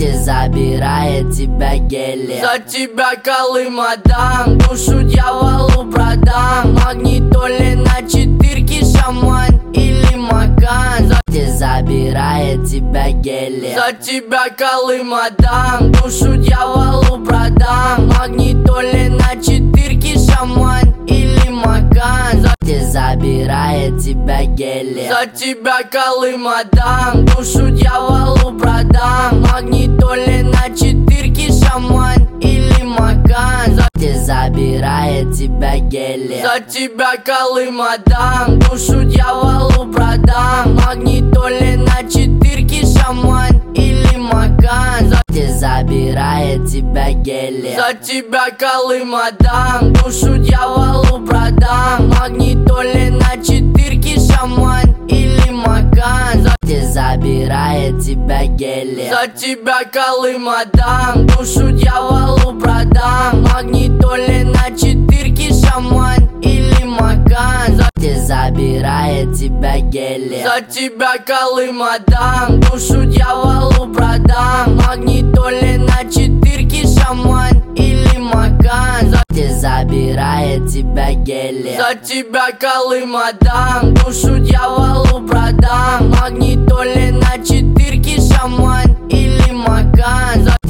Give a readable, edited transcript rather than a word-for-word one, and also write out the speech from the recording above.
забирает тебя гелия. За тебя Колым отдам, душу дьяволу продам. Магнитоле на четырке, шаман или макан. Забирает тебя гелия. За тебя Колым отдам, душу дьяволу продам. Магнитоле на четырке, шаман или макан. Забирает тебя гелия. За тебя Колым отдам, душу дьяволу продам. Магнитоле на четырке, шаман или макан. Забирает тебя гелия. За тебя Колым отдам, душу дьяволу продам. Магнитоле на четырке, шаман или макан. Забирает тебя гелия. За тебя Колым отдам, душу дьяволу продам. Магнитоле на четырке, шаман или макан. Забирает тебя гелия. За тебя Колым отдам, душу дьяволу продам. Магнитоле на четырке, шаман или макан. Забирает тебя гелия. За тебя Колым отдам, душу дьяволу продам. Магнитоле на четырке, шаман или макан. Забирает тебя гелия. За тебя Колым отдам, душу дьяволу продам. Магнитоле на четырке, шаман или макан.